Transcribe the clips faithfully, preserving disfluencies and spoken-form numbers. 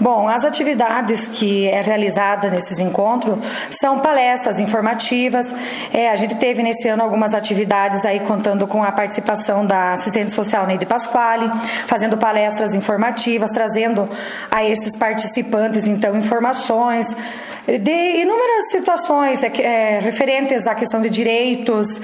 Bom, as atividades que é realizada nesses encontros são palestras informativas. É, a gente teve nesse ano algumas atividades aí contando com a participação da assistente social Neide Pasquale, fazendo palestras informativas, trazendo a esses participantes então informações de inúmeras situações é, é, referentes à questão de direitos,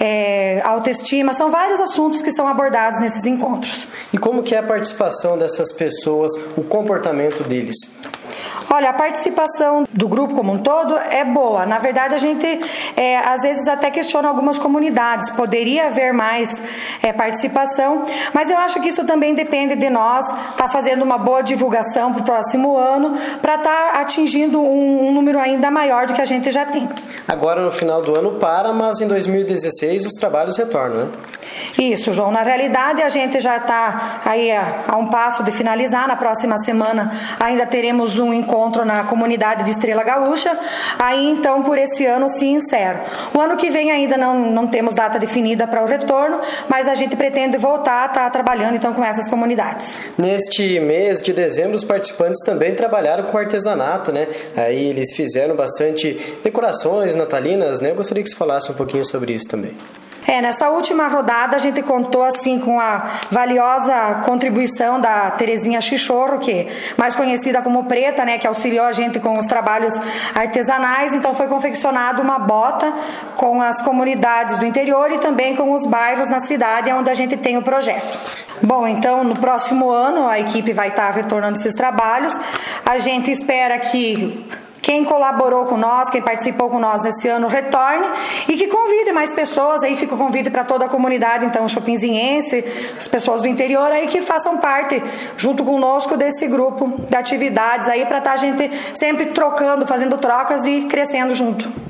é, autoestima, são vários assuntos que são abordados nesses encontros. E como que é a participação dessas pessoas, o comportamento deles? Olha, a participação do grupo como um todo é boa. Na verdade, a gente é, às vezes até questiona algumas comunidades. Poderia haver mais é, participação, mas eu acho que isso também depende de nós estar tá fazendo uma boa divulgação para o próximo ano, para estar tá atingindo um, um número ainda maior do que a gente já tem. Agora no final do ano para, mas em dois mil e dezesseis os trabalhos retornam, né? Isso, João. Na realidade, a gente já está aí a, a um passo de finalizar. Na próxima semana ainda teremos um encontro na comunidade de Estrela Gaúcha. Aí, então, por esse ano se encerra. O ano que vem ainda não, não temos data definida para o retorno, mas a gente pretende voltar a estar trabalhando, então, com essas comunidades. Neste mês de dezembro, os participantes também trabalharam com artesanato, né? Aí eles fizeram bastante decorações natalinas, né? Eu gostaria que você falasse um pouquinho sobre isso também. É, nessa última rodada a gente contou assim com a valiosa contribuição da Terezinha Chichorro, que é mais conhecida como Preta, né, que auxiliou a gente com os trabalhos artesanais. Então foi confeccionada uma bota com as comunidades do interior e também com os bairros na cidade onde a gente tem o projeto. Bom, então no próximo ano a equipe vai estar retornando esses trabalhos. A gente espera que quem colaborou com nós, quem participou com nós nesse ano, retorne e que convide mais pessoas. Aí fica o convite para toda a comunidade, então, chopinziense, as pessoas do interior aí que façam parte, junto conosco, desse grupo de atividades aí, para estar a gente sempre trocando, fazendo trocas e crescendo junto.